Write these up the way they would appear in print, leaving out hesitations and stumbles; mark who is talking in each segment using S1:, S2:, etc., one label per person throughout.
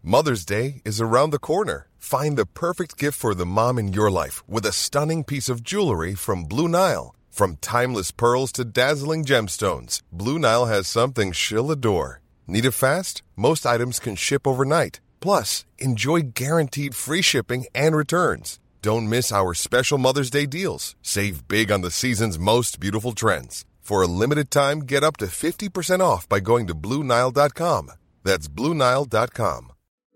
S1: Mother's Day is around the corner. Find the perfect gift for the mom in your life with a stunning piece of jewelry from Blue Nile. From timeless pearls to dazzling gemstones, Blue Nile has something she'll adore. Need it fast? Most items can ship overnight. Plus, enjoy guaranteed free shipping and returns. Don't miss our special Mother's Day deals. Save big on the season's most beautiful trends. For a limited time, get up to 50% off by going to BlueNile.com. That's BlueNile.com.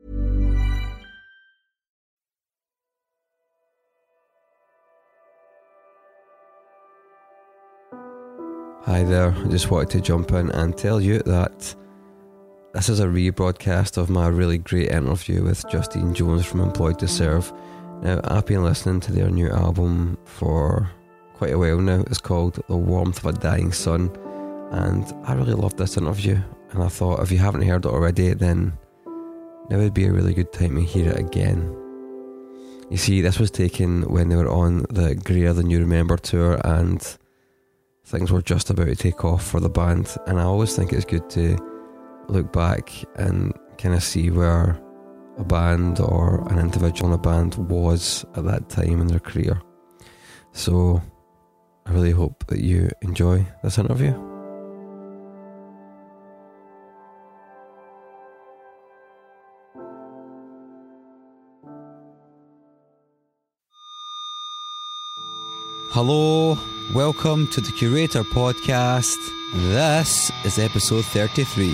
S2: Hi there, I just wanted to jump in and tell you that this is a rebroadcast of my really great interview with Justine Jones from Employed to Serve. Now, I've been listening to their new album for quite a while now. It's called The Warmth of a Dying Sun, and I really loved this interview, and I thought if you haven't heard it already, then now would be a really good time to hear it again. You see, this was taken when they were on the Greer Than You Remember tour, and things were just about to take off for the band, and I always think it's good to look back and kind of see where a band or an individual in a band was at that time in their career. So I really hope that you enjoy this interview. Hello, welcome to the Curator Podcast. This is episode 33.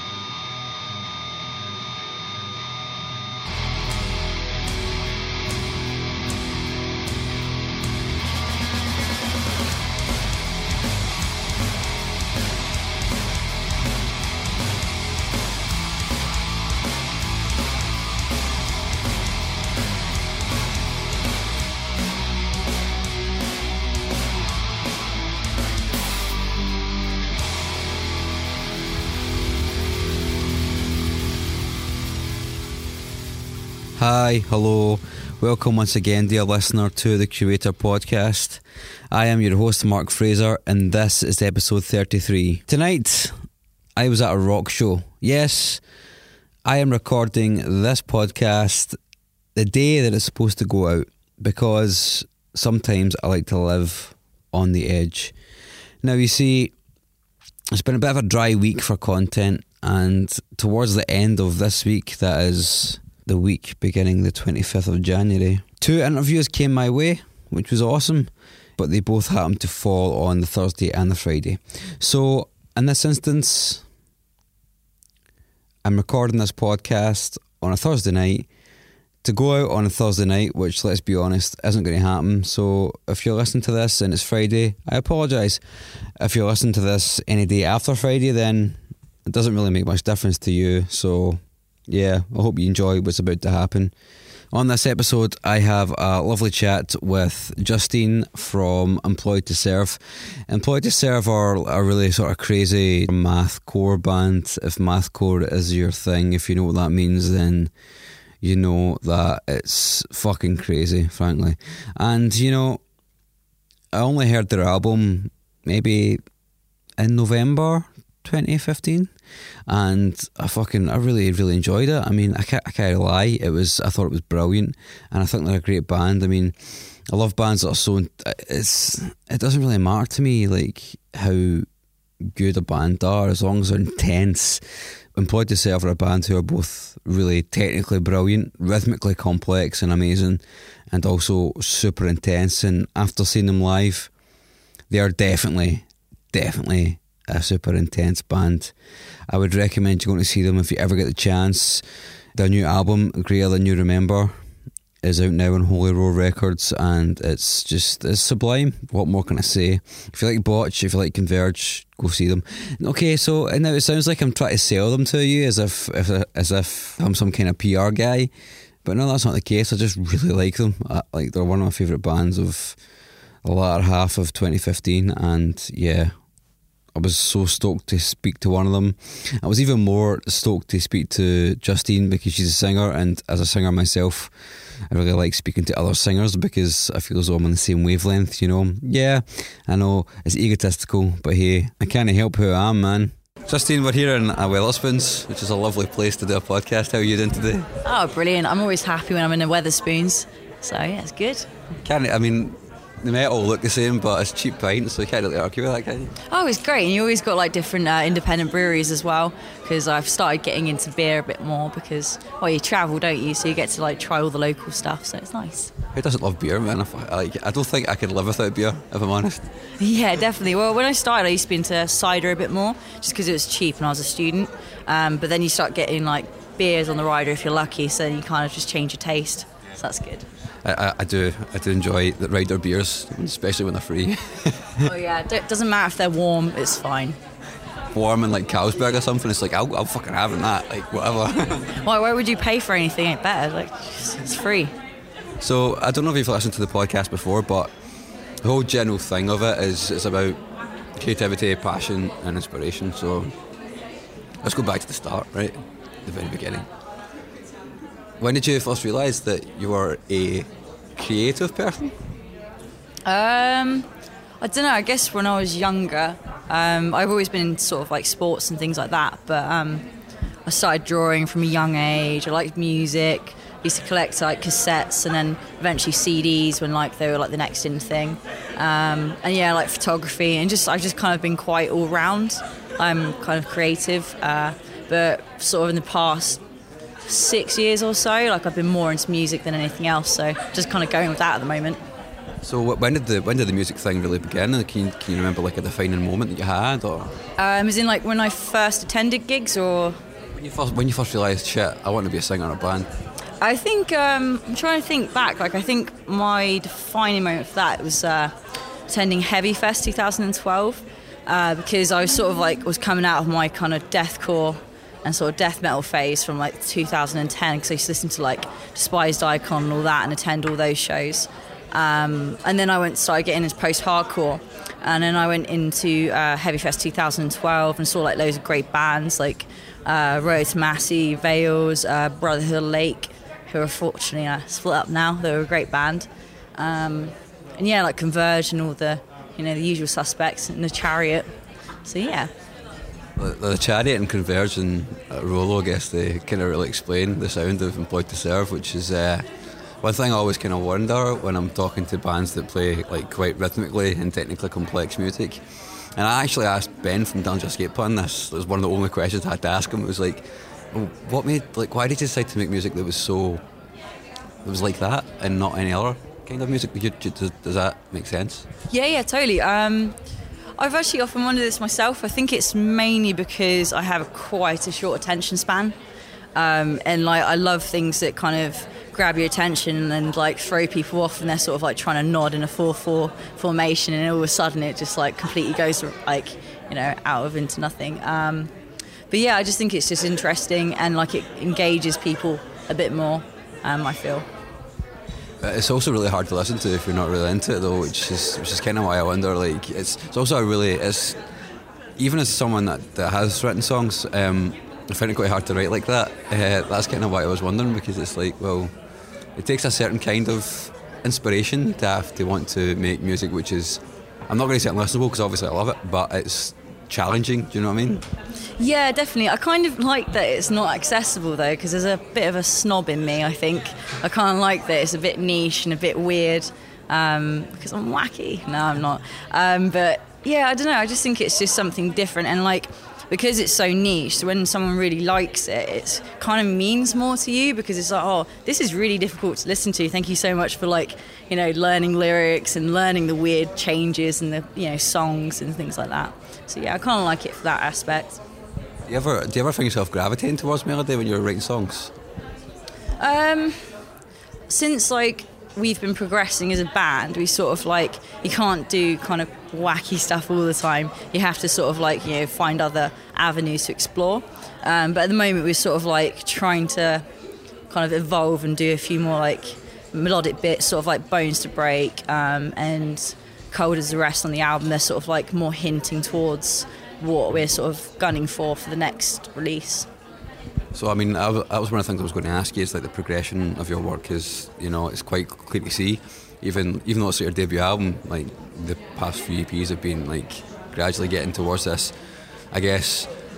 S2: Hi, hello, welcome once again, dear listener, to the Curator Podcast. I am your host, Mark Fraser, and this is episode 33. Tonight, I was at a rock show. Yes, I am recording this podcast the day that it's supposed to go out, because sometimes I like to live on the edge. Now, you see, it's been a bit of a dry week for content, and towards the end of this week, that is the week beginning the 25th of January, 2 interviews came my way, which was awesome, but they both happened to fall on the Thursday and the Friday. So in this instance, I'm recording this podcast on a Thursday night to go out on a Thursday night, which, let's be honest, isn't going to happen. So if you're listening to this and it's Friday, I apologise. If you're listening to this any day after Friday, then it doesn't really make much difference to you. So yeah, I hope you enjoy what's about to happen. On this episode, I have a lovely chat with Justine from Employed to Serve. Employed to Serve are a really sort of crazy mathcore band. If mathcore is your thing, if you know what that means, then you know that it's fucking crazy, frankly. And, you know, I only heard their album maybe in November 2015, and I really enjoyed it. I mean, I can't lie, I thought it was brilliant, and I think they're a great band. I mean, I love bands that are so, it doesn't really matter to me like how good a band are, as long as they're intense. Employed to Serve are a band who are both really technically brilliant, rhythmically complex and amazing, and also super intense. And after seeing them live, they are definitely a super intense band. I would recommend you going to see them if you ever get the chance. Their new album, Greer Than You Remember, is out now on Holy Row Records, and it's sublime. What more can I say? If you like Botch, if you like Converge, go see them. Okay, so now it sounds like I'm trying to sell them to you as if I'm some kind of PR guy, but no, that's not the case. I just really like them. They're one of my favourite bands of the latter half of 2015, and yeah, I was so stoked to speak to one of them. I was even more stoked to speak to Justine because she's a singer, and as a singer myself, I really like speaking to other singers because I feel as though I'm on the same wavelength, you know. Yeah, I know, it's egotistical, but hey, I can't help who I am, man. Justine, we're here in Wetherspoons, which is a lovely place to do a podcast. How are you doing today?
S3: Oh, brilliant. I'm always happy when I'm in a Wetherspoons. So, yeah, it's good.
S2: They might all look the same, but it's cheap pints, so you can't really argue with that, can you?
S3: Oh, it's great. And you always got like different independent breweries as well, because I've started getting into beer a bit more because, well, you travel, don't you? So you get to like try all the local stuff, so it's nice.
S2: Who doesn't love beer, man? I don't think I could live without beer, if I'm honest.
S3: Yeah, definitely. Well, when I started, I used to be into cider a bit more, just because it was cheap and I was a student. But then you start getting like beers on the rider if you're lucky, so you kind of just change your taste. So that's good.
S2: I do enjoy the rider beers, especially when they're free.
S3: Oh yeah, it doesn't matter if they're warm, it's fine.
S2: Warm and like Carlsberg or something, it's like I'll fucking having that, like whatever.
S3: Why would you pay for anything? Ain't better, like it's free.
S2: So I don't know if you've listened to the podcast before, but the whole general thing of it is it's about creativity, passion and inspiration. So let's go back to the start, right? The very beginning. When did you first realise that you were a creative person?
S3: I don't know, I guess when I was younger, I've always been in sort of like sports and things like that, but I started drawing from a young age. I liked music, used to collect like cassettes and then eventually CDs when like they were like the next in thing. And yeah, like photography and I've just kind of been quite all round. I'm kind of creative, but sort of in the past 6 years or so, like I've been more into music than anything else, so just kind of going with that at the moment.
S2: So when did the music thing really begin? Can you remember like a defining moment that you had, or?
S3: As in like when I first attended gigs, or
S2: when you first realised, shit, I want to be a singer in a band?
S3: I think I'm trying to think back. Like I think my defining moment for that was attending Heavy Fest 2012 because I was sort of like was coming out of my kind of deathcore and sort of death metal phase from like 2010 because I used to listen to like Despised Icon and all that and attend all those shows. And then I started getting into post-hardcore, and then I went into Heavy Fest 2012 and saw like loads of great bands like Road to Massey, Veils, Brotherhood Lake, who are fortunately split up now. They were a great band. And yeah, like Converge and all the, the usual suspects and the Chariot. So yeah.
S2: The Chariot and Converge and Rollo, I guess they kind of really explain the sound of Employed to Serve, which is one thing I always kind of wonder when I'm talking to bands that play like quite rhythmically and technically complex music. And I actually asked Ben from Dillinger Escape Plan this. It was one of the only questions I had to ask him. It was like, well, why did you decide to make music that was like that and not any other kind of music? Does that make sense?
S3: Yeah, totally. I've actually often wondered this myself. I think it's mainly because I have quite a short attention span, and like I love things that kind of grab your attention and like throw people off, and they're sort of like trying to nod in a 4-4 formation, and all of a sudden it just like completely goes like out of into nothing. But yeah, I just think it's just interesting and like it engages people a bit more. I feel.
S2: It's also really hard to listen to if you're not really into it, though, which is kind of why I wonder. Like, it's also even as someone that has written songs, I find it quite hard to write like that. That's kind of why I was wondering, because it's like, well, it takes a certain kind of inspiration to have to want to make music, which is, I'm not going to say unlistenable because obviously I love it, but it's challenging. Do you know what I mean?
S3: Yeah, definitely. I kind of like that it's not accessible though, because there's a bit of a snob in me, I think. I kind of like that it's a bit niche and a bit weird because I'm wacky. No, I'm not. But yeah, I don't know. I just think it's just something different, and like because it's so niche, so when someone really likes it, it kind of means more to you because it's like, oh, this is really difficult to listen to. Thank you so much for like, learning lyrics and learning the weird changes and the, songs and things like that. So yeah, I kind of like it for that aspect.
S2: Do you ever find yourself gravitating towards melody when you're writing songs?
S3: Since like we've been progressing as a band, we sort of like, you can't do kind of wacky stuff all the time. You have to sort of like, find other avenues to explore. But at the moment we're sort of like trying to kind of evolve and do a few more like melodic bits, sort of like Bones to Break and Cold as the Rest on the album. They're sort of like more hinting towards what we're sort of gunning for the next release.
S2: So I mean, that was one of the things I was going to ask you, is like the progression of your work is, it's quite clear to see, even though it's your debut album, like the past few EPs have been like gradually getting towards this, I guess,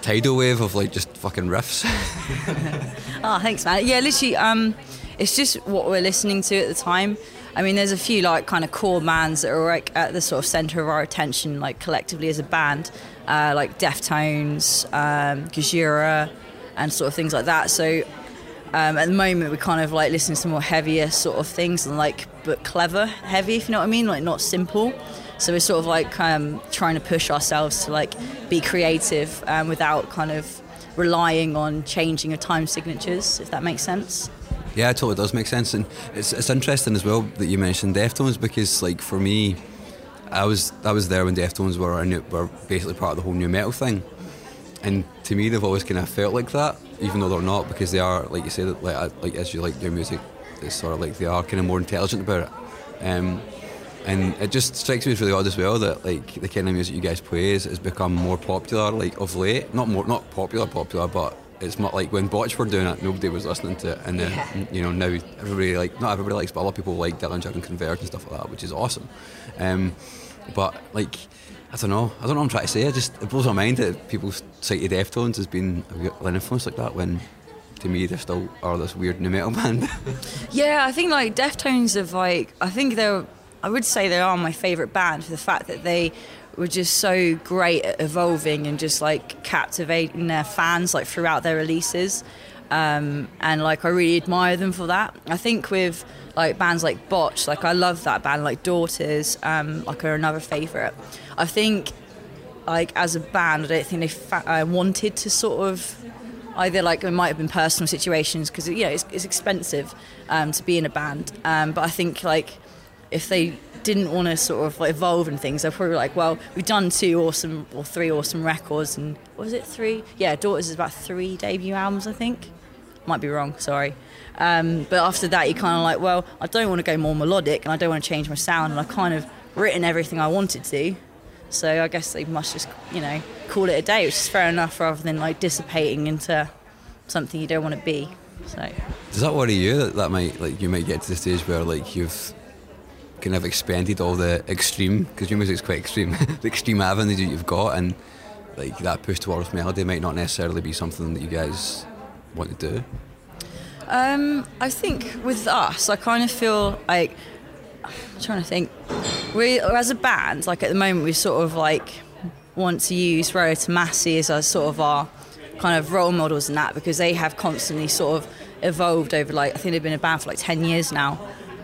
S2: tidal wave of like just fucking riffs.
S3: Oh, thanks, man. Yeah, literally, it's just what we're listening to at the time. I mean, there's a few like kind of core bands that are like at the sort of centre of our attention, like collectively as a band, like Deftones, Gojira, and sort of things like that. So at the moment, we kind of like listen to more heavier sort of things, and like but clever, heavy, if you know what I mean, like not simple. So we're sort of like trying to push ourselves to like be creative without kind of relying on changing of time signatures, if that makes sense.
S2: Yeah, it totally does make sense, and it's interesting as well that you mentioned Deftones, because like for me, I was there when Deftones were basically part of the whole new metal thing, and to me they've always kind of felt like that, even though they're not, because they are, like you said, like as you like their music, it's sort of like they are kind of more intelligent about it. And it just strikes me as really odd as well that like the kind of music you guys play has become more popular like of late. Not popular, but it's not like when Botch were doing it, nobody was listening to it, and then you know now everybody not everybody likes, but a lot of people like Dillinger and Converge and stuff like that, which is awesome. But like I don't know what I'm trying to say. It blows my mind that people cite Deftones as being an influence like that when, to me, they still are this weird new metal band.
S3: Yeah, I think like Deftones have like I would say they are my favourite band for the fact that they were just so great at evolving and just like captivating their fans like throughout their releases, and like I really admire them for that. I think with like bands like Botch, like I love that band, like Daughters, like are another favourite. I think like as a band, I don't think they wanted to sort of either, like it might have been personal situations because it's expensive to be in a band, but I think like if they didn't want to sort of like evolve and things, they're probably like, well, we've done 3 awesome records, and what was it, 3? Yeah, Daughters is about 3 debut albums, I think. Might be wrong, sorry. But after that, you're kind of like, well, I don't want to go more melodic, and I don't want to change my sound, and I've kind of written everything I wanted to. So I guess they must just, call it a day, which is fair enough, rather than like dissipating into something you don't want to be. So
S2: does that worry you that might, like, you might get to the stage where like you've kind of expended all the extreme, because your music's quite extreme, the extreme avenues that you've got, and like that push towards melody might not necessarily be something that you guys want to do?
S3: I think with us, I kind of feel like, I'm trying to think, we as a band, like at the moment we sort of like want to use Rota Tomasi as our sort of our kind of role models in that, because they have constantly sort of evolved over, like, I think they've been a band for like 10 years now.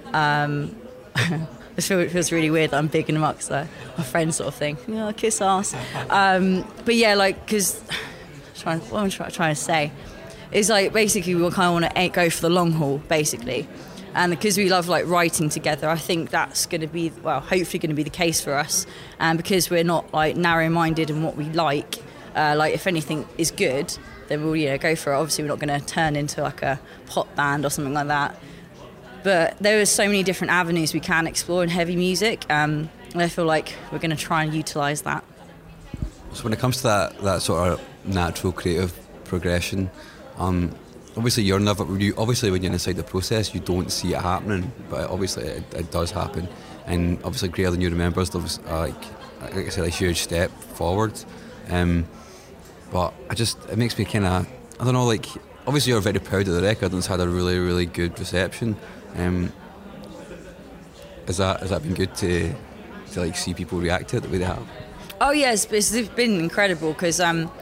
S3: It feels really weird that I'm bigging them up because they're my friends, sort of thing. Kiss ass. But yeah, like, because what I'm trying to say is like basically we kind of want to go for the long haul, basically. And because we love like writing together, I think that's going to be, well, hopefully going to be the case for us. And because we're not like narrow-minded in what we like if anything is good, then we'll go for it. Obviously, we're not going to turn into like a pop band or something like that. But there are so many different avenues we can explore in heavy music, and I feel like we're going to try and utilise that.
S2: So when it comes to that sort of natural creative progression, obviously obviously when you're inside the process you don't see it happening, but obviously it does happen, and obviously Greater Than You Remembers was like I said, a huge step forward, but it makes me kind of, I don't know, like obviously you're very proud of the record and it's had a really, really good reception. Has that been good to like see people react to it the way they have?
S3: Oh yes, it's been incredible because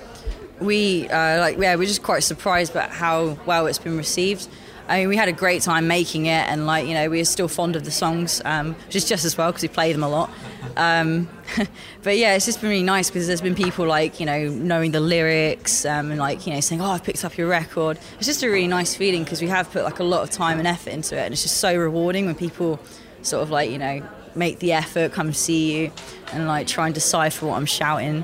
S3: we're just quite surprised about how well it's been received. I mean, we had a great time making it, and we're still fond of the songs, which is just as well because we play them a lot. But yeah, it's just been really nice because there's been people knowing the lyrics and saying, "Oh, I've picked up your record." It's just a really nice feeling because we have put like a lot of time and effort into it, and it's just so rewarding when people sort of make the effort, come see you, and try and decipher what I'm shouting.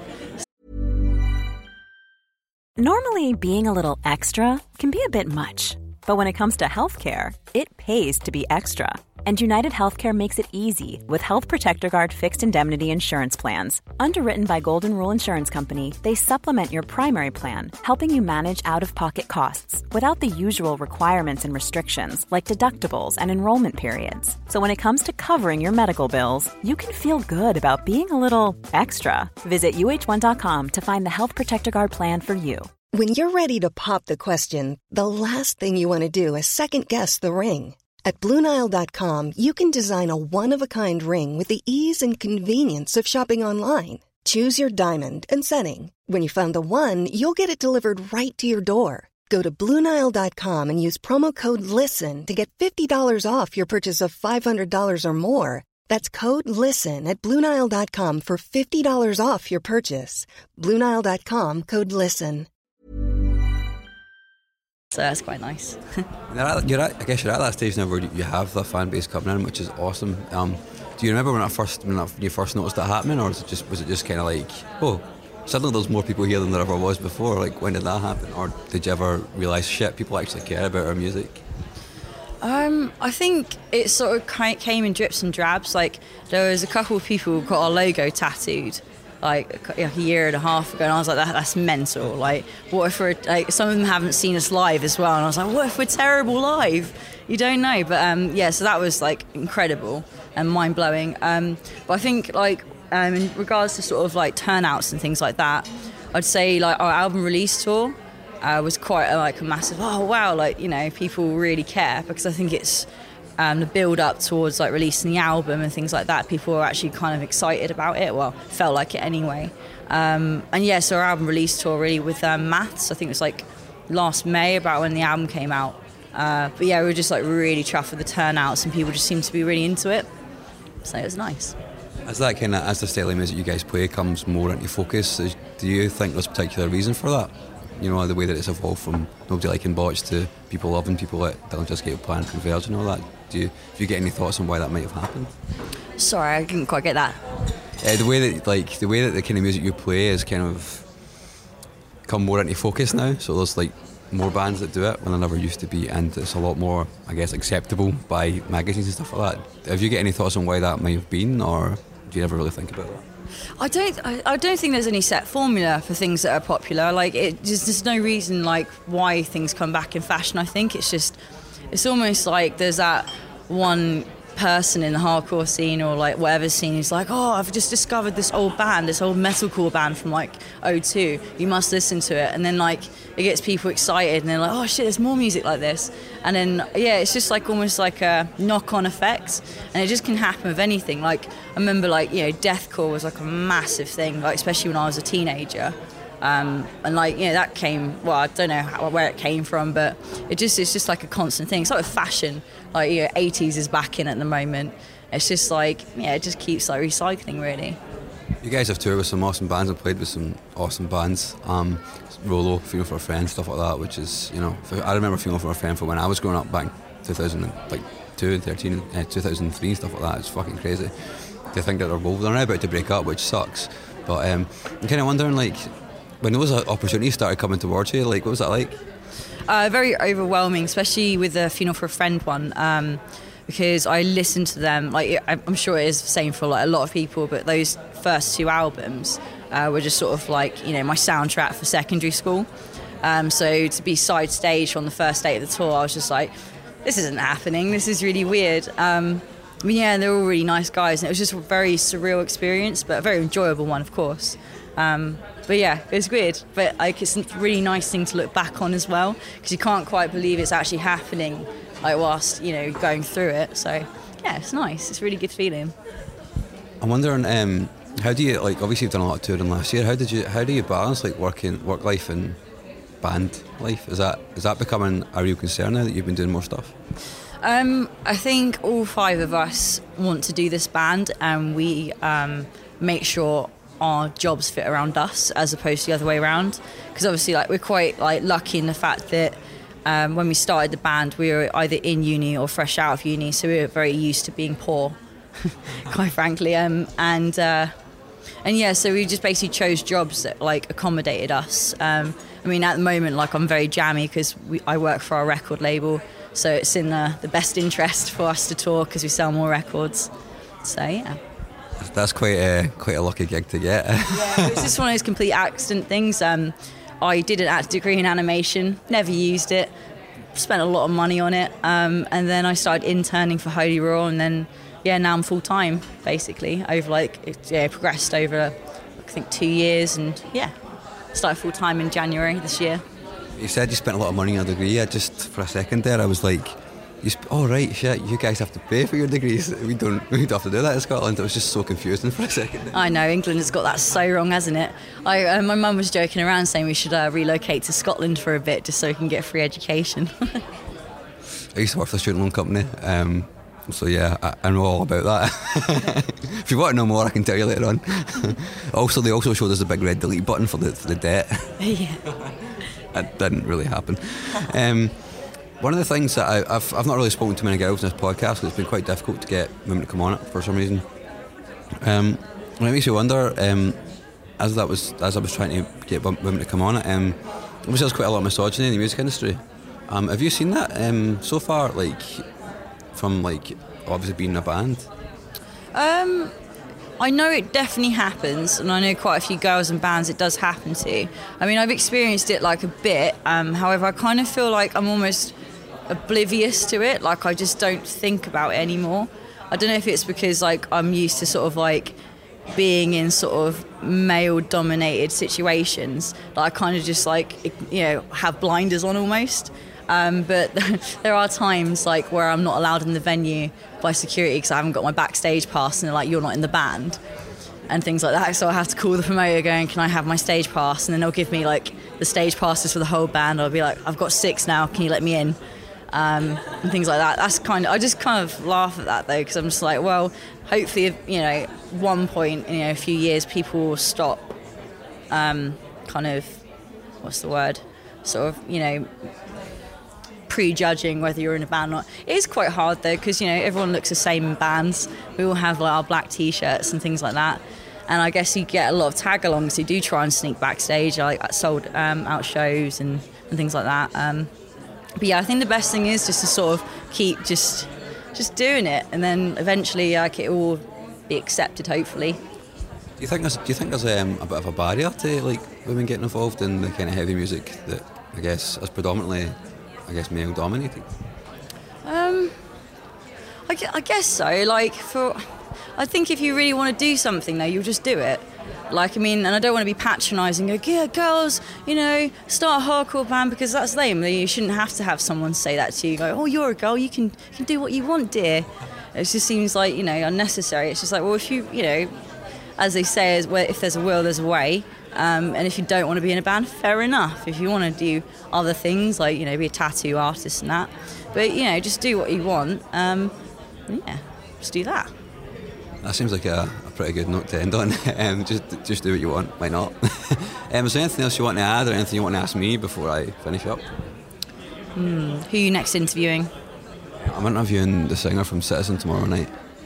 S4: Normally, being a little extra can be a bit much. But when it comes to healthcare, it pays to be extra. And United Healthcare makes it easy with Health Protector Guard fixed indemnity insurance plans. Underwritten by Golden Rule Insurance Company, they supplement your primary plan, helping you manage out-of-pocket costs without the usual requirements and restrictions like deductibles and enrollment periods. So when it comes to covering your medical bills, you can feel good about being a little extra. Visit uh1.com to find the Health Protector Guard plan for you.
S5: When you're ready to pop the question, the last thing you want to do is second-guess the ring. At BlueNile.com, you can design a one-of-a-kind ring with the ease and convenience of shopping online. Choose your diamond and setting. When you find the one, you'll get it delivered right to your door. Go to BlueNile.com and use promo code LISTEN to get $50 off your purchase of $500 or more. That's code LISTEN at BlueNile.com for $50 off your purchase. BlueNile.com, code LISTEN.
S3: So that's quite nice.
S2: I guess you're at that stage now where you have the fan base coming in, which is awesome. Do you remember when you first noticed that happening, or was it just kind of like, oh, suddenly there's more people here than there ever was before? Like, when did that happen? Or did you ever realise, shit, people actually care about our music?
S3: I think it sort of came in drips and drabs. Like, there was a couple of people who got our logo tattooed like a year and a half ago, and I was like, that's mental. Like, what if we're, like, some of them haven't seen us live as well, and I was like, what if we're terrible live? You don't know. But yeah, so that was like incredible and mind-blowing. But I think like in regards to sort of like turnouts and things like that, I'd say like our album release tour was quite a massive, oh wow, like, you know, people really care, because I think it's the build up towards like releasing the album and things like that. People were actually kind of excited about it. Well, felt like it anyway. And yeah, so our album release tour really with Maths, I think it was like last May, about when the album came out. But yeah, we were just like really chuffed with the turnouts, and people just seemed to be really into it. So it was nice.
S2: As the style of music you guys play comes more into focus, do you think there's a particular reason for that? You know, the way that it's evolved from nobody liking Botch to people loving people like Dylan Just Plan, Converge and all that. Do you get any thoughts on why that might have happened?
S3: Sorry, I didn't quite get that.
S2: The way that the kind of music you play is kind of come more into focus now. So there's like more bands that do it when there never used to be, and it's a lot more, I guess, acceptable by magazines and stuff like that. Have you got any thoughts on why that might have been, or do you ever really think about that?
S3: I don't think there's any set formula for things that are popular. Like, there's no reason like why things come back in fashion. I think it's almost like there's that one person in the hardcore scene or like whatever scene who's like, oh, I've just discovered this old band, this old metalcore band from like '02. You must listen to it. And then like it gets people excited, and they're like, oh shit, there's more music like this. And then yeah, it's just like almost like a knock-on effect, and it just can happen with anything. Like I remember, like, you know, deathcore was like a massive thing, like especially when I was a teenager. And like, you know, that came, well, I don't know where it came from, but it's just like a constant thing. It's like with fashion, like, you know, 80s is back in at the moment. It's just like, yeah, it just keeps like recycling, really.
S2: You guys have toured with some awesome bands and played with some awesome bands. Rolo, Funeral for a Friend, stuff like that, which is, you know, I remember Funeral for a Friend from when I was growing up back in 2002, 13, 2003, stuff like that. It's fucking crazy to think that they're now about to break up, which sucks. But I'm kind of wondering, like, when those opportunities started coming towards you, like, what was that like?
S3: Very overwhelming, especially with the Funeral for a Friend one, because I listened to them, like, I'm sure it is the same for like a lot of people, but those first two albums were just sort of like, you know, my soundtrack for secondary school. So to be side stage on the first day of the tour, I was just like, this isn't happening, this is really weird. But yeah, they're all really nice guys, and it was just a very surreal experience, but a very enjoyable one, of course. But yeah, it was weird, but like, it's a really nice thing to look back on as well, because you can't quite believe it's actually happening, like, whilst, you know, going through it. So yeah, it's nice. It's a really good feeling.
S2: I'm wondering, how do you, like, obviously you've done a lot of touring last year. How do you balance like work life and band life? Is that becoming a real concern now that you've been doing more stuff?
S3: I think all five of us want to do this band, and we make sure our jobs fit around us as opposed to the other way around, because obviously, like, we're quite like lucky in the fact that when we started the band, we were either in uni or fresh out of uni, so we were very used to being poor, quite frankly, and yeah, so we just basically chose jobs that like accommodated us. I mean, at the moment, like, I'm very jammy because I work for our record label, So it's in the best interest for us to tour because we sell more records. So yeah.
S2: That's quite a lucky gig to get.
S3: Yeah, it was just one of those complete accident things. I did a degree in animation, never used it, spent a lot of money on it, and then I started interning for Holy Roar, and then now I'm full time basically. Progressed over I think 2 years, and started full time in January this year.
S2: You said you spent a lot of money on a degree. Just for a second there, I was like, right, shit, you guys have to pay for your degrees. We don't have to do that in Scotland. It was just so confusing for a second.
S3: I know, England has got that so wrong, hasn't it? My mum was joking around saying we should relocate to Scotland for a bit just so we can get free education.
S2: I used to work for the student loan company, so yeah, I know all about that. If you want to know more, I can tell you later on. They also showed us a big red delete button for the debt.
S3: Yeah.
S2: That didn't really happen. One of the things that I've not really spoken to many girls in this podcast because it's been quite difficult to get women to come on it for some reason. And it makes you wonder, as I was trying to get women to come on it, obviously there's quite a lot of misogyny in the music industry. Have you seen that so far, from obviously being in a band?
S3: I know it definitely happens, and I know quite a few girls in bands it does happen to. I mean, I've experienced it a bit, however I kind of feel like I'm almost oblivious to it, I just don't think about it anymore. I don't know if it's because I'm used to sort of being in sort of male dominated situations that I kind of just have blinders on almost. But there are times where I'm not allowed in the venue by security because I haven't got my backstage pass, and they're like, you're not in the band and things like that, so I have to call the promoter going, can I have my stage pass? And then they'll give me the stage passes for the whole band. I'll be like, I've got 6 now, can you let me in? And things like that. I just kind of laugh at that though, because I'm just like, well, hopefully one point in a few years people will stop prejudging whether you're in a band or not. It is quite hard though, because everyone looks the same in bands. We all have our black t-shirts and things like that, and I guess you get a lot of tag-alongs who do try and sneak backstage, sold out shows and things like that. But yeah, I think the best thing is just to sort of keep just doing it, and then eventually it will be accepted, hopefully.
S2: Do you think there's a bit of a barrier to women getting involved in the kind of heavy music that I guess is predominantly male dominated?
S3: I guess so. I think if you really want to do something though, you'll just do it. And I don't want to be patronising, go, yeah, girls, start a hardcore band because that's lame. You shouldn't have to have someone say that to you. Go, oh, you're a girl, you can do what you want, dear. It just seems unnecessary. It's just well, if you, as they say, if there's a will, there's a way. And if you don't want to be in a band, fair enough. If you want to do other things, be a tattoo artist and that. But, just do what you want. Just do that.
S2: That seems like a pretty good note to end on. Just do what you want, why not? Is there anything else you want to add or anything you want to ask me before I finish up?
S3: Who are you next interviewing?
S2: I'm interviewing the singer from Citizen tomorrow night.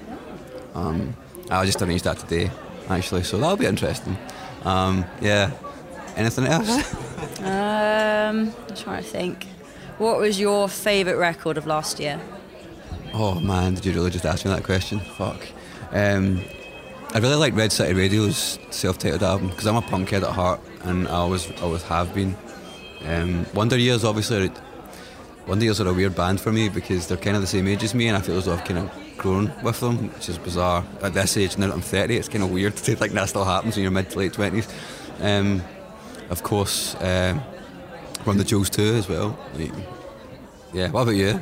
S2: I just arranged that today, actually, so that'll be interesting. Anything else?
S3: I'm trying to think. What was your favourite record of last year?
S2: Oh man, did you really just ask me that question? Fuck. I really like Red City Radio's self-titled album because I'm a punkhead at heart, and I always have been. Wonder Years are a weird band for me because they're kind of the same age as me, and I feel as though I've kind of grown with them, which is bizarre. At this age, now that I'm 30, it's kind of weird to think that still happens in your mid to late 20s. Of course, Run the Jewels too as well. Yeah, what about you?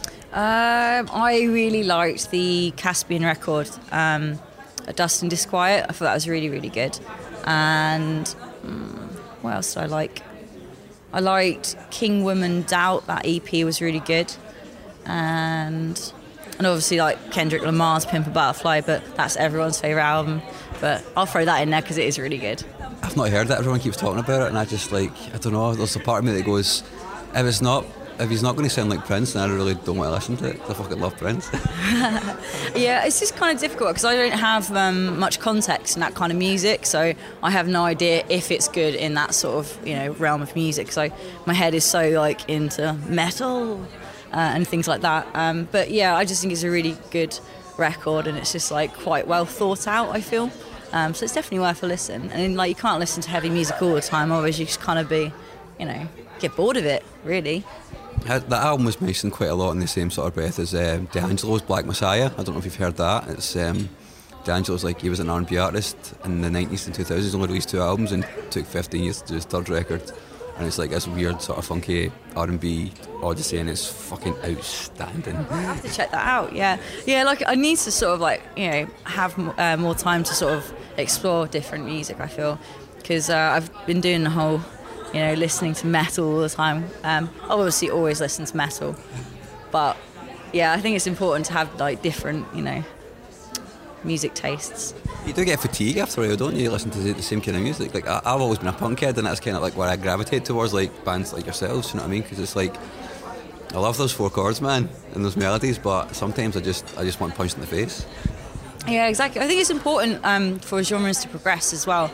S3: I really liked the Caspian record, Dust and Disquiet. I thought that was really, really good. And what else did I like? I liked King Woman Doubt. That EP was really good. And obviously Kendrick Lamar's Pimp a Butterfly, but that's everyone's favourite album. But I'll throw that in there because it is really good.
S2: I've not heard that. Everyone keeps talking about it, and I just I don't know, there's a part of me that goes, if he's not going to sound like Prince, then I really don't want to listen to it. I fucking love Prince.
S3: Yeah, it's just kind of difficult because I don't have much context in that kind of music, so I have no idea if it's good in that sort of realm of music. So my head is so into metal and things like that. But yeah, I just think it's a really good record, and it's just like quite well thought out, I feel. So it's definitely worth a listen. And like, you can't listen to heavy music all the time, otherwise you just kind of be, get bored of it, really.
S2: That album was mentioned quite a lot in the same sort of breath as D'Angelo's Black Messiah. I don't know if you've heard that. It's D'Angelo's, like, he was an R&B artist in the 90s and 2000s, only released 2 albums and took 15 years to do his 3rd record. And it's like this weird sort of funky R&B odyssey, and it's fucking outstanding.
S3: I have to check that out. Yeah, like, I need to sort of like, have more time to sort of explore different music, I feel, because I've been doing the whole listening to metal all the time. I obviously always listen to metal, but yeah, I think it's important to have like different music tastes.
S2: You do get fatigue after a while, don't you? You listen to the same kind of music. Like, I've always been a punk head, and that's kind of like where I gravitate towards, like bands like yourselves, you know what I mean? Because it's like, I love those 4 chords, man, and those melodies, but sometimes I just want punched in the face.
S3: Yeah, exactly. I think it's important for genres to progress as well.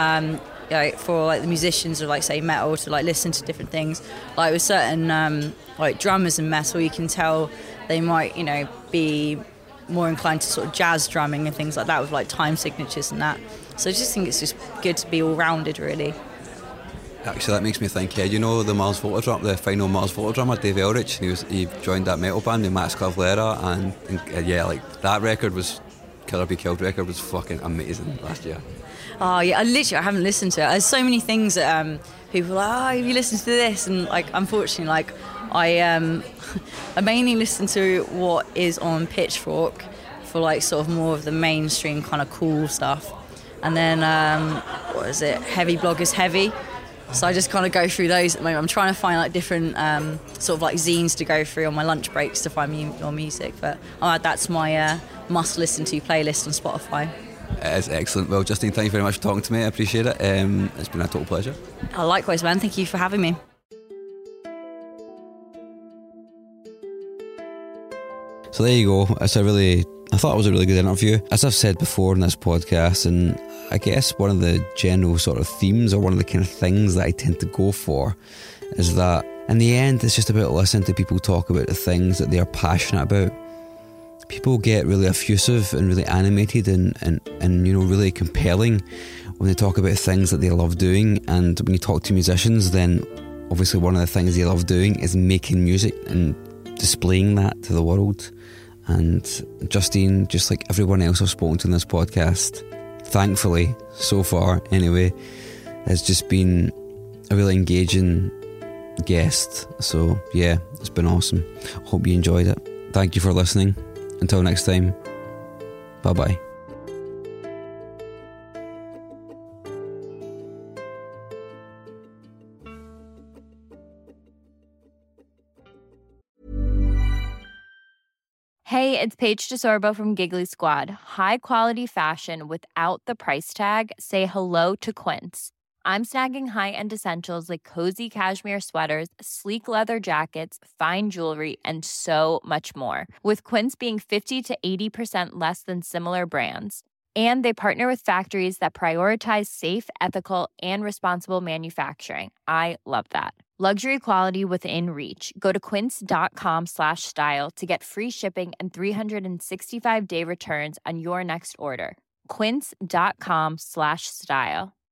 S3: For like the musicians of, like, say, metal, to like listen to different things. Like with certain like drummers in metal, you can tell they might be more inclined to sort of jazz drumming and things like that, with like time signatures and that. So I just think it's just good to be all rounded, really.
S2: Actually, that makes me think, the Mars Volta drummer, the final Mars Volta drummer, Dave Elrich, he joined that metal band with Max Cavalera, and like, that record was, Killer Be Killed record was fucking amazing last year.
S3: Oh yeah, I haven't listened to it. There's so many things that people are like, have you listened to this? And like, unfortunately, like, I mainly listen to what is on Pitchfork for like sort of more of the mainstream kind of cool stuff. And then Heavy Blog is Heavy. So I just kind of go through those at the moment. I'm trying to find like different sort of like zines to go through on my lunch breaks to find more music. But I'll add that to my must listen to playlist on Spotify.
S2: It is excellent. Well, Justine, thank you very much for talking to me. I appreciate it. It's been a total pleasure.
S3: Oh, likewise, man. Thank you for having me.
S2: So there you go. I thought it was a really good interview. As I've said before in this podcast, and I guess one of the general sort of themes, or one of the kind of things that I tend to go for, is that in the end, it's just about listening to people talk about the things that they are passionate about. People get really effusive and really animated and really compelling when they talk about things that they love doing. And when you talk to musicians, then obviously one of the things they love doing is making music and displaying that to the world. And Justine, just like everyone else I've spoken to in this podcast, thankfully, so far anyway, has just been a really engaging guest. So yeah, it's been awesome. Hope you enjoyed it. Thank you for listening. Until next time, bye-bye.
S6: Hey, it's Paige DeSorbo from Giggly Squad. High quality fashion without the price tag. Say hello to Quince. I'm snagging high-end essentials like cozy cashmere sweaters, sleek leather jackets, fine jewelry, and so much more. With Quince being 50 to 80% less than similar brands. And they partner with factories that prioritize safe, ethical, and responsible manufacturing. I love that. Luxury quality within reach. Go to quince.com/style to get free shipping and 365-day returns on your next order. Quince.com/style.